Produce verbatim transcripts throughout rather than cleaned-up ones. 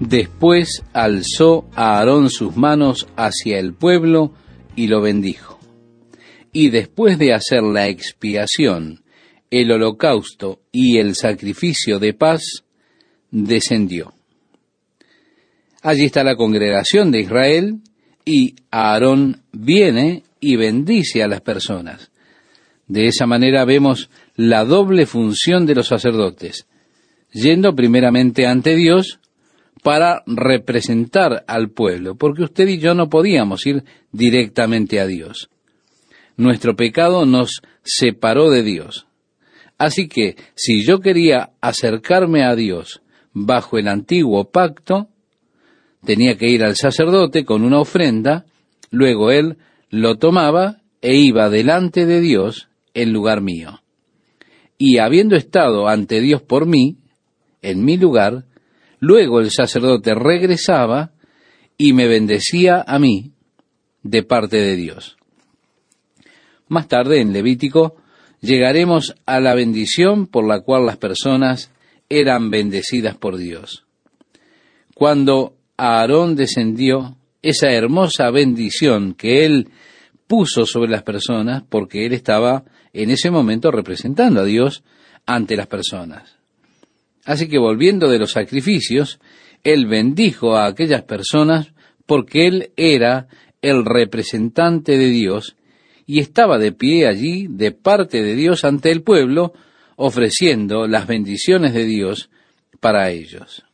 Después alzó a Aarón sus manos hacia el pueblo y lo bendijo. Y después de hacer la expiación, el holocausto y el sacrificio de paz, descendió. Allí está la congregación de Israel, y Aarón viene y bendice a las personas. De esa manera vemos la doble función de los sacerdotes, yendo primeramente ante Dios para representar al pueblo, porque usted y yo no podíamos ir directamente a Dios. Nuestro pecado nos separó de Dios. Así que, si yo quería acercarme a Dios bajo el antiguo pacto, tenía que ir al sacerdote con una ofrenda, luego él lo tomaba e iba delante de Dios en lugar mío. Y habiendo estado ante Dios por mí, en mi lugar, luego el sacerdote regresaba y me bendecía a mí de parte de Dios. Más tarde, en Levítico, llegaremos a la bendición por la cual las personas eran bendecidas por Dios. Cuando Aarón descendió, esa hermosa bendición que él puso sobre las personas, porque él estaba en ese momento representando a Dios ante las personas. Así que volviendo de los sacrificios, él bendijo a aquellas personas porque él era el representante de Dios y estaba de pie allí de parte de Dios ante el pueblo, ofreciendo las bendiciones de Dios para ellos.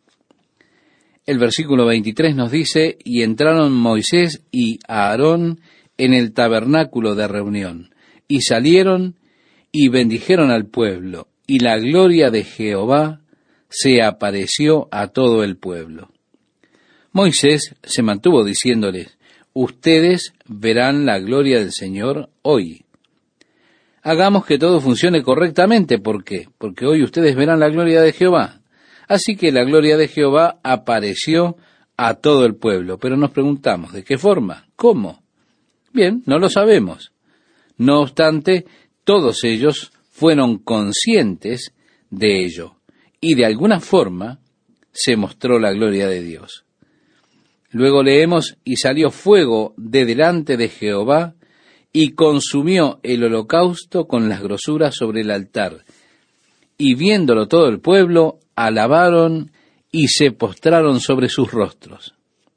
El versículo veintitrés nos dice, y entraron Moisés y Aarón en el tabernáculo de reunión, y salieron y bendijeron al pueblo, y la gloria de Jehová se apareció a todo el pueblo. Moisés se mantuvo diciéndoles, ustedes verán la gloria del Señor hoy. Hagamos que todo funcione correctamente, ¿por qué? Porque hoy ustedes verán la gloria de Jehová. Así que la gloria de Jehová apareció a todo el pueblo. Pero nos preguntamos, ¿de qué forma? ¿Cómo? Bien, no lo sabemos. No obstante, todos ellos fueron conscientes de ello. Y de alguna forma se mostró la gloria de Dios. Luego leemos, y salió fuego de delante de Jehová, y consumió el holocausto con las grosuras sobre el altar. Y viéndolo todo el pueblo, alabaron y se postraron sobre sus rostros.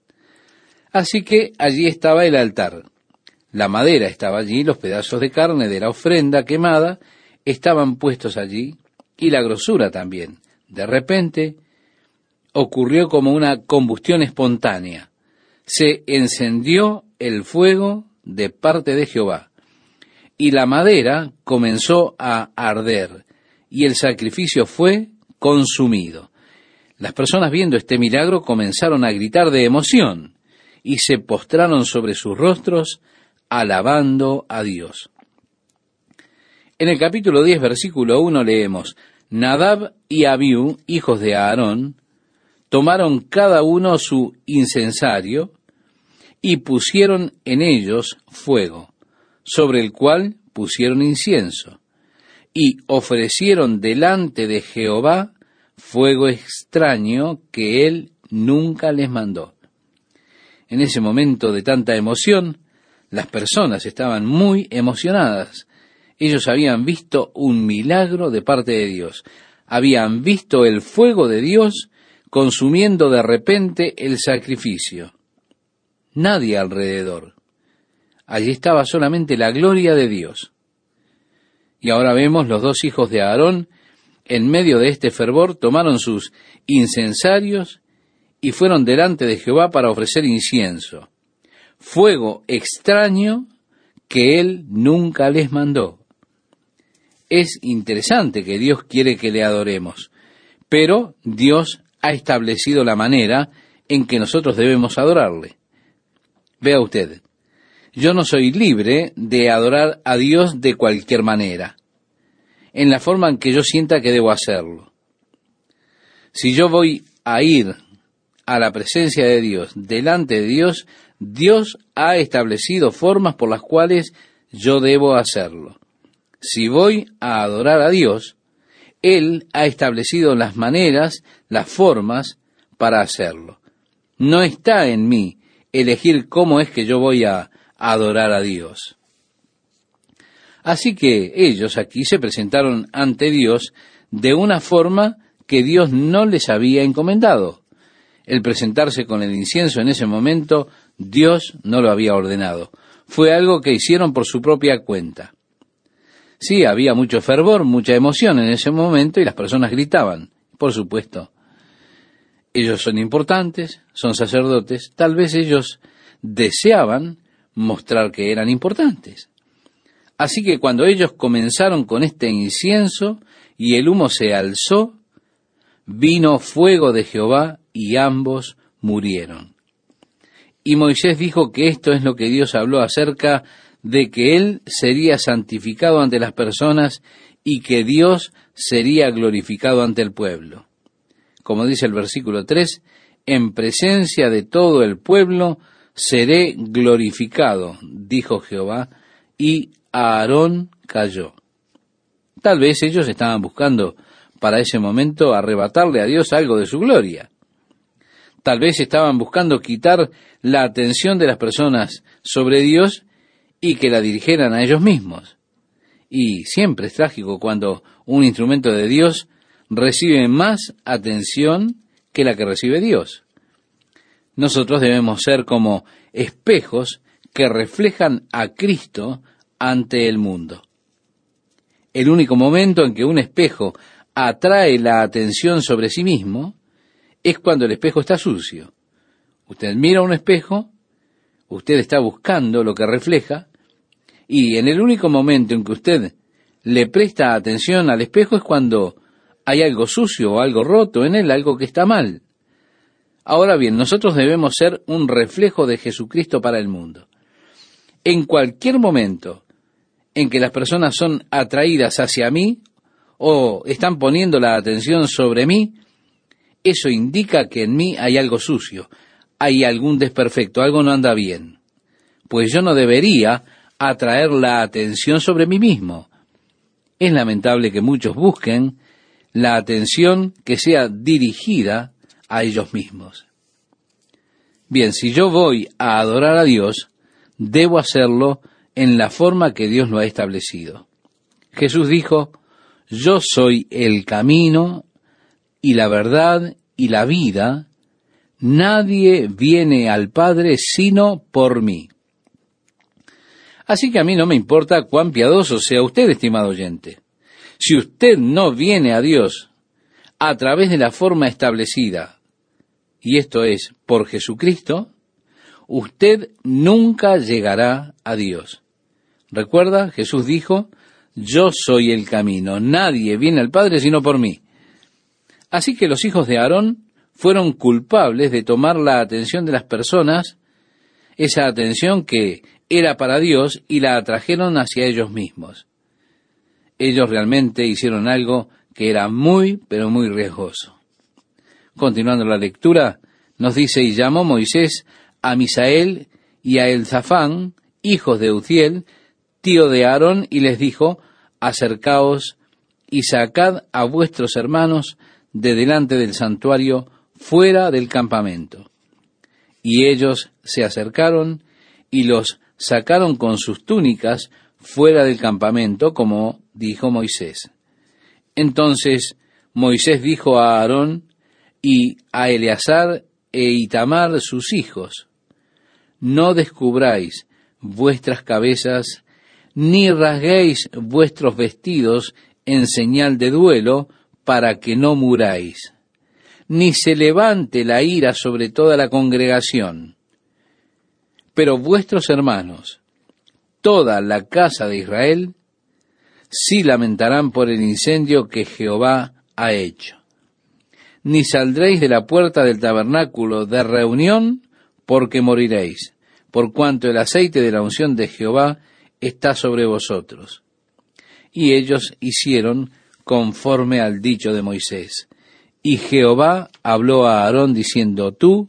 Así que allí estaba el altar. La madera estaba allí, los pedazos de carne de la ofrenda quemada estaban puestos allí, y la grosura también. De repente, ocurrió como una combustión espontánea. Se encendió el fuego de parte de Jehová, y la madera comenzó a arder, y el sacrificio fue consumido. Las personas viendo este milagro comenzaron a gritar de emoción y se postraron sobre sus rostros alabando a Dios. En el capítulo diez, versículo uno leemos, Nadab y Abiú, hijos de Aarón, tomaron cada uno su incensario y pusieron en ellos fuego, sobre el cual pusieron incienso. Y ofrecieron delante de Jehová fuego extraño que él nunca les mandó. En ese momento de tanta emoción, las personas estaban muy emocionadas. Ellos habían visto un milagro de parte de Dios. Habían visto el fuego de Dios consumiendo de repente el sacrificio. Nadie alrededor. Allí estaba solamente la gloria de Dios. Y ahora vemos los dos hijos de Aarón, en medio de este fervor, tomaron sus incensarios y fueron delante de Jehová para ofrecer incienso. Fuego extraño que él nunca les mandó. Es interesante que Dios quiere que le adoremos, pero Dios ha establecido la manera en que nosotros debemos adorarle. Vea usted, yo no soy libre de adorar a Dios de cualquier manera, en la forma en que yo sienta que debo hacerlo. Si yo voy a ir a la presencia de Dios, delante de Dios, Dios ha establecido formas por las cuales yo debo hacerlo. Si voy a adorar a Dios, Él ha establecido las maneras, las formas para hacerlo. No está en mí elegir cómo es que yo voy a adorar a Dios. Así que ellos aquí se presentaron ante Dios de una forma que Dios no les había encomendado. El presentarse con el incienso en ese momento, Dios no lo había ordenado. Fue algo que hicieron por su propia cuenta. Sí, había mucho fervor, mucha emoción en ese momento y las personas gritaban, por supuesto. Ellos son importantes, son sacerdotes, tal vez ellos deseaban mostrar que eran importantes. Así que cuando ellos comenzaron con este incienso y el humo se alzó, vino fuego de Jehová y ambos murieron. Y Moisés dijo que esto es lo que Dios habló acerca de que él sería santificado ante las personas y que Dios sería glorificado ante el pueblo. Como dice el versículo tres, en presencia de todo el pueblo seré glorificado, dijo Jehová, y Aarón cayó. Tal vez ellos estaban buscando para ese momento arrebatarle a Dios algo de su gloria. Tal vez estaban buscando quitar la atención de las personas sobre Dios y que la dirigieran a ellos mismos. Y siempre es trágico cuando un instrumento de Dios recibe más atención que la que recibe Dios. Nosotros debemos ser como espejos que reflejan a Cristo ante el mundo. El único momento en que un espejo atrae la atención sobre sí mismo es cuando el espejo está sucio. Usted mira un espejo, usted está buscando lo que refleja, y en el único momento en que usted le presta atención al espejo es cuando hay algo sucio o algo roto en él, algo que está mal. Ahora bien, nosotros debemos ser un reflejo de Jesucristo para el mundo. En cualquier momento en que las personas son atraídas hacia mí o están poniendo la atención sobre mí, eso indica que en mí hay algo sucio, hay algún desperfecto, algo no anda bien. Pues yo no debería atraer la atención sobre mí mismo. Es lamentable que muchos busquen la atención que sea dirigida a ellos mismos. Bien, si yo voy a adorar a Dios, debo hacerlo en la forma que Dios lo ha establecido. Jesús dijo, yo soy el camino y la verdad y la vida, nadie viene al Padre sino por mí. Así que a mí no me importa cuán piadoso sea usted, estimado oyente. Si usted no viene a Dios a través de la forma establecida, y esto es por Jesucristo, usted nunca llegará a Dios. Recuerda, Jesús dijo, yo soy el camino, nadie viene al Padre sino por mí. Así que los hijos de Aarón fueron culpables de tomar la atención de las personas, esa atención que era para Dios, y la atrajeron hacia ellos mismos. Ellos realmente hicieron algo que era muy, pero muy riesgoso. Continuando la lectura, nos dice, y llamó Moisés a Misael y a Elzafán, hijos de Uziel, tío de Aarón, y les dijo, acercaos y sacad a vuestros hermanos de delante del santuario, fuera del campamento. Y ellos se acercaron y los sacaron con sus túnicas fuera del campamento, como dijo Moisés. Entonces Moisés dijo a Aarón y a Eleazar e Itamar sus hijos, no descubráis vuestras cabezas, ni rasguéis vuestros vestidos en señal de duelo, para que no muráis, ni se levante la ira sobre toda la congregación. Pero vuestros hermanos, toda la casa de Israel, sí lamentarán por el incendio que Jehová ha hecho. Ni saldréis de la puerta del tabernáculo de reunión, porque moriréis, por cuanto el aceite de la unción de Jehová está sobre vosotros. Y ellos hicieron conforme al dicho de Moisés. Y Jehová habló a Aarón diciendo, tú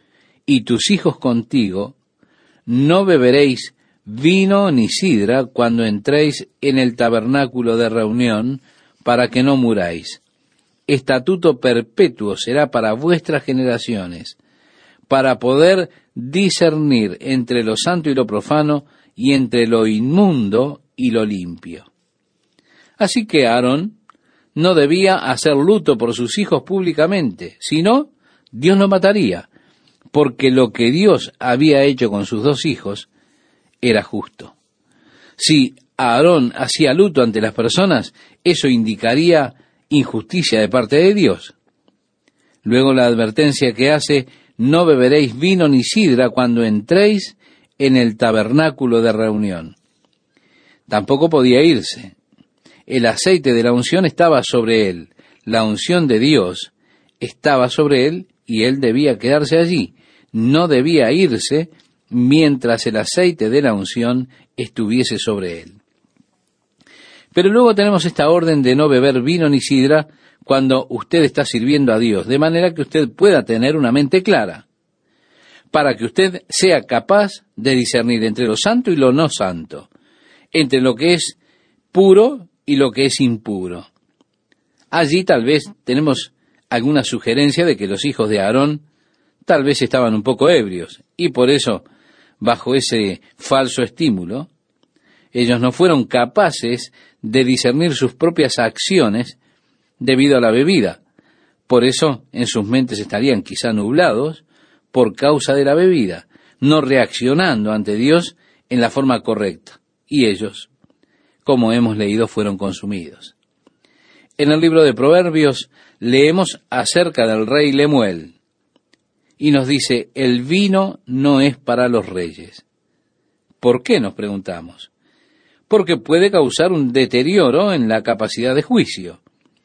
y tus hijos contigo no beberéis vino ni sidra cuando entréis en el tabernáculo de reunión, para que no muráis. Estatuto perpetuo será para vuestras generaciones. para poder discernir entre lo santo y lo profano, y entre lo inmundo y lo limpio. Así que Aarón no debía hacer luto por sus hijos públicamente, sino Dios lo mataría, porque lo que Dios había hecho con sus dos hijos era justo. Si Aarón hacía luto ante las personas, eso indicaría injusticia de parte de Dios. Luego la advertencia que hace: no beberéis vino ni sidra cuando entréis en el tabernáculo de reunión. Tampoco podía irse. El aceite de la unción estaba sobre él, la unción de Dios estaba sobre él, y él debía quedarse allí. No debía irse mientras el aceite de la unción estuviese sobre él. Pero luego tenemos esta orden de no beber vino ni sidra cuando usted está sirviendo a Dios, de manera que usted pueda tener una mente clara, para que usted sea capaz de discernir entre lo santo y lo no santo, entre lo que es puro y lo que es impuro. Allí tal vez tenemos alguna sugerencia de que los hijos de Aarón tal vez estaban un poco ebrios, y por eso, bajo ese falso estímulo, ellos no fueron capaces de discernir sus propias acciones debido a la bebida. Por eso en sus mentes estarían quizá nublados por causa de la bebida, no reaccionando ante Dios en la forma correcta. Y ellos, como hemos leído, fueron consumidos. En el libro de Proverbios leemos acerca del rey Lemuel, y nos dice: el vino no es para los reyes. ¿Por qué?, nos preguntamos. Porque puede causar un deterioro en la capacidad de juicio.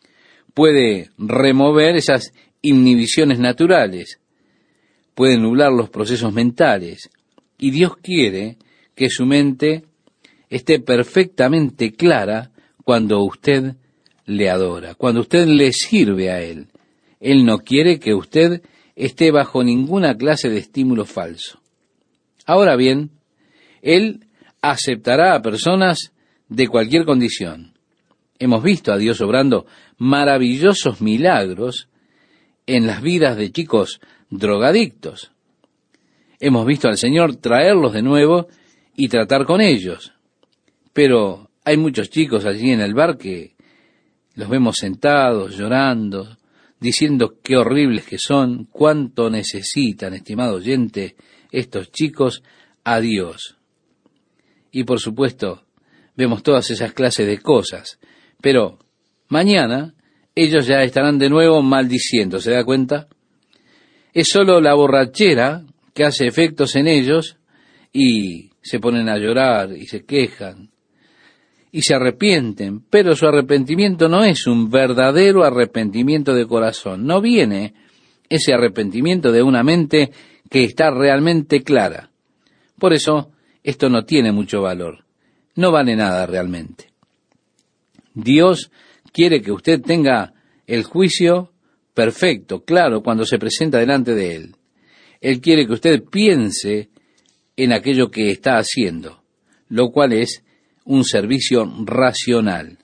Puede remover esas inhibiciones naturales. Puede nublar los procesos mentales. Y Dios quiere que su mente esté perfectamente clara cuando usted le adora, cuando usted le sirve a Él. Él no quiere que usted esté bajo ninguna clase de estímulo falso. Ahora bien, Él aceptará a personas de cualquier condición. Hemos visto a Dios obrando maravillosos milagros en las vidas de chicos drogadictos. Hemos visto al Señor traerlos de nuevo y tratar con ellos. Pero hay muchos chicos allí en el bar que los vemos sentados, llorando, diciendo qué horribles que son, cuánto necesitan, estimado oyente, estos chicos a Dios. Y por supuesto, vemos todas esas clases de cosas, pero mañana ellos ya estarán de nuevo maldiciendo, ¿se da cuenta? Es solo la borrachera que hace efectos en ellos y se ponen a llorar y se quejan y se arrepienten, pero su arrepentimiento no es un verdadero arrepentimiento de corazón. No viene ese arrepentimiento de una mente que está realmente clara. Por eso, esto no tiene mucho valor. No vale nada realmente. Dios quiere que usted tenga el juicio perfecto, claro, cuando se presenta delante de Él. Él quiere que usted piense en aquello que está haciendo, lo cual es un servicio racional.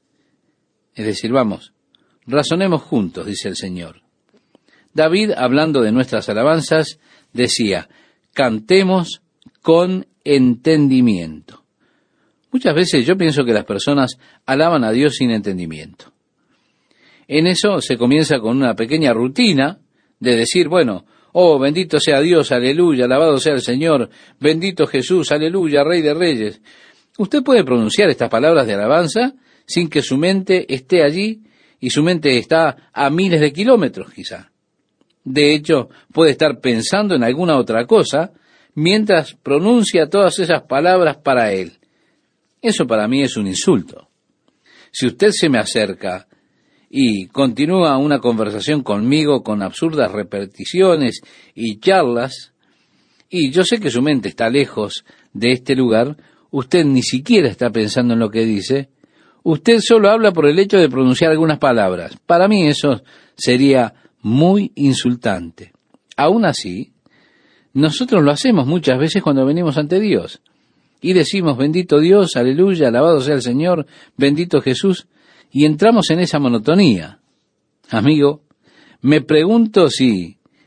Es decir, vamos, razonemos juntos, dice el Señor. David, hablando de nuestras alabanzas, decía: cantemos con entendimiento. Muchas veces yo pienso que las personas alaban a Dios sin entendimiento. En eso se comienza con una pequeña rutina de decir, bueno, oh, bendito sea Dios, aleluya, alabado sea el Señor, bendito Jesús, aleluya, Rey de Reyes. Usted puede pronunciar estas palabras de alabanza sin que su mente esté allí, y su mente está a miles de kilómetros quizá. De hecho, puede estar pensando en alguna otra cosa mientras pronuncia todas esas palabras para Él. Eso para mí es un insulto. Si usted se me acerca y continúa una conversación conmigo con absurdas repeticiones y charlas, y yo sé que su mente está lejos de este lugar, usted ni siquiera está pensando en lo que dice, usted solo habla por el hecho de pronunciar algunas palabras. Para mí eso sería muy insultante. Aún así, nosotros lo hacemos muchas veces cuando venimos ante Dios y decimos, bendito Dios, aleluya, alabado sea el Señor, bendito Jesús, y entramos en esa monotonía. Amigo, me pregunto si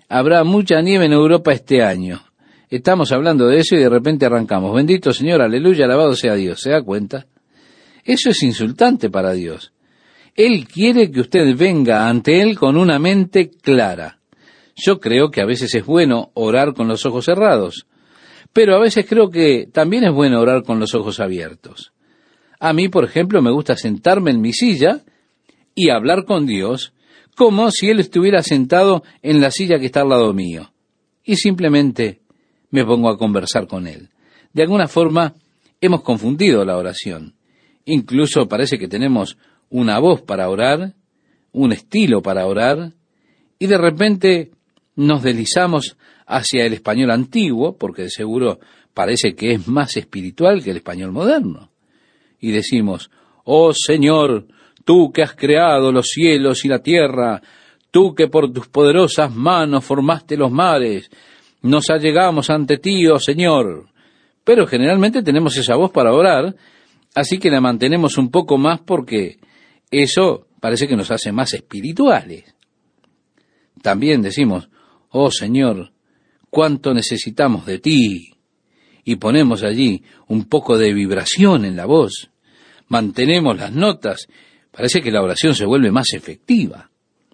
habrá mucha nieve en Europa este año. Estamos hablando de eso y de repente arrancamos. Bendito Señor, aleluya, alabado sea Dios. ¿Se da cuenta? Eso es insultante para Dios. Él quiere que usted venga ante Él con una mente clara. Yo creo que a veces es bueno orar con los ojos cerrados, pero a veces creo que también es bueno orar con los ojos abiertos. A mí, por ejemplo, me gusta sentarme en mi silla y hablar con Dios como si Él estuviera sentado en la silla que está al lado mío. Y simplemente me pongo a conversar con Él. De alguna forma, hemos confundido la oración. Incluso parece que tenemos una voz para orar, un estilo para orar, y de repente nos deslizamos hacia el español antiguo, porque de seguro parece que es más espiritual que el español moderno. Y decimos, oh Señor, tú que has creado los cielos y la tierra, tú que por tus poderosas manos formaste los mares, nos allegamos ante ti, oh Señor. Pero generalmente tenemos esa voz para orar, así que la mantenemos un poco más porque eso parece que nos hace más espirituales. También decimos, oh Señor, cuánto necesitamos de ti. Y ponemos allí un poco de vibración en la voz. Mantenemos las notas. Parece que la oración se vuelve más efectiva.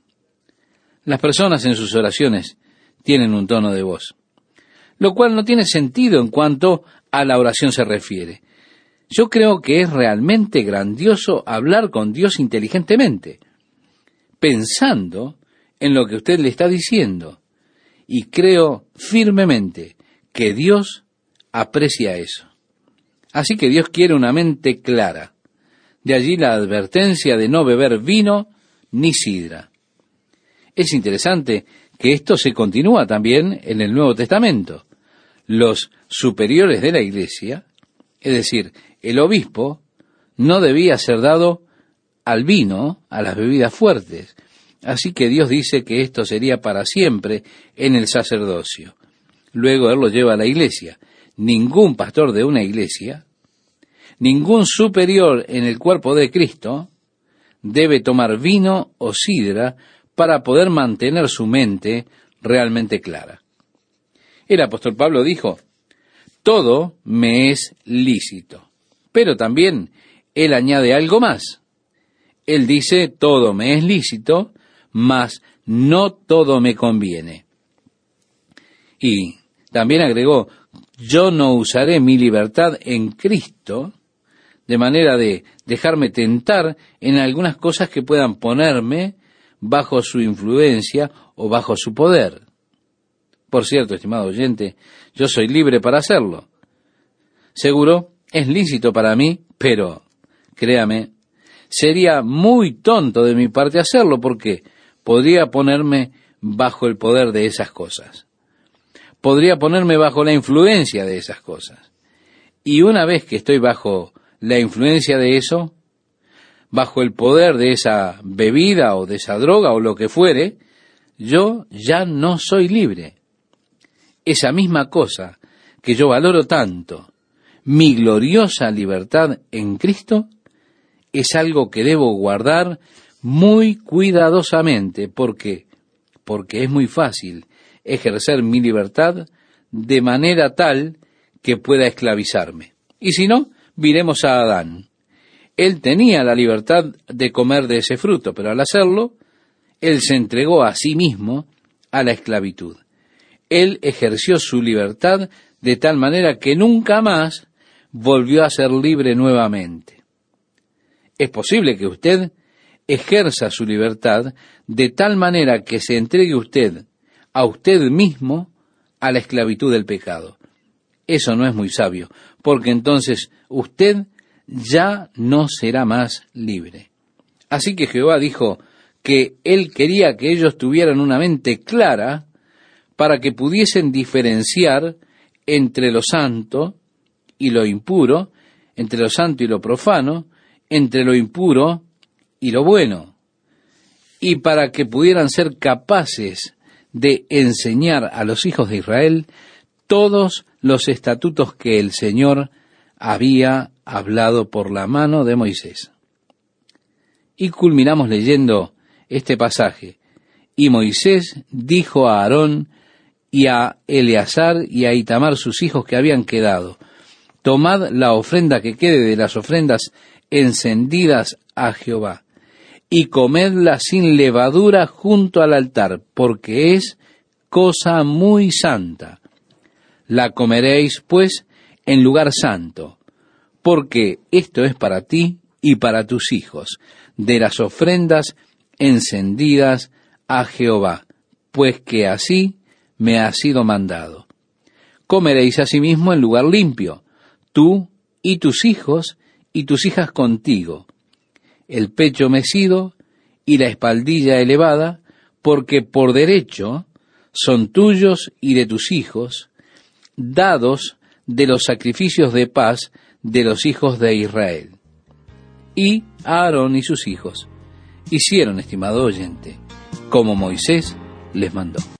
Las personas en sus oraciones tienen un tono de voz, lo cual no tiene sentido en cuanto a la oración se refiere. Yo creo que es realmente grandioso hablar con Dios inteligentemente, pensando en lo que usted le está diciendo. Y creo firmemente que Dios aprecia eso. Así que Dios quiere una mente clara. De allí la advertencia de no beber vino ni sidra. Es interesante que esto se continúa también en el Nuevo Testamento. Los superiores de la iglesia, es decir, el obispo, no debía ser dado al vino, a las bebidas fuertes. Así que Dios dice que esto sería para siempre en el sacerdocio. Luego Él lo lleva a la iglesia. Ningún pastor de una iglesia, ningún superior en el cuerpo de Cristo, debe tomar vino o sidra para poder mantener su mente realmente clara. El apóstol Pablo dijo, todo me es lícito. Pero también él añade algo más. Él dice, todo me es lícito, mas no todo me conviene. Y también agregó, yo no usaré mi libertad en Cristo de manera de dejarme tentar en algunas cosas que puedan ponerme bajo su influencia o bajo su poder. Por cierto, estimado oyente, yo soy libre para hacerlo. Seguro, es lícito para mí, pero, créame, sería muy tonto de mi parte hacerlo porque podría ponerme bajo el poder de esas cosas. Podría ponerme bajo la influencia de esas cosas. Y una vez que estoy bajo la influencia de eso, bajo el poder de esa bebida o de esa droga o lo que fuere, yo ya no soy libre. Esa misma cosa que yo valoro tanto, mi gloriosa libertad en Cristo, es algo que debo guardar muy cuidadosamente, porque porque es muy fácil ejercer mi libertad de manera tal que pueda esclavizarme. Y si no, miremos a Adán. Él tenía la libertad de comer de ese fruto, pero al hacerlo, él se entregó a sí mismo a la esclavitud. Él ejerció su libertad de tal manera que nunca más volvió a ser libre nuevamente. Es posible que usted ejerza su libertad de tal manera que se entregue usted a usted mismo a la esclavitud del pecado. Eso no es muy sabio, porque entonces usted ya no será más libre. Así que Jehová dijo que Él quería que ellos tuvieran una mente clara para que pudiesen diferenciar entre lo santo y lo impuro, entre lo santo y lo profano, entre lo impuro y lo bueno, y para que pudieran ser capaces de enseñar a los hijos de Israel todos los estatutos que el Señor había hablado por la mano de Moisés. Y culminamos leyendo este pasaje Y Moisés dijo a Aarón y a Eleazar y a Itamar sus hijos que habían quedado: tomad la ofrenda que quede de las ofrendas encendidas a Jehová, y comedla sin levadura junto al altar, porque es cosa muy santa. La comeréis, pues, en lugar santo, porque esto es para ti y para tus hijos, de las ofrendas encendidas a Jehová, pues que así me ha sido mandado. Comeréis asimismo en lugar limpio, tú y tus hijos y tus hijas contigo, el pecho mecido y la espaldilla elevada, porque por derecho son tuyos y de tus hijos, dados de los sacrificios de paz de los hijos de Israel. Y Aarón y sus hijos hicieron, estimado oyente, como Moisés les mandó.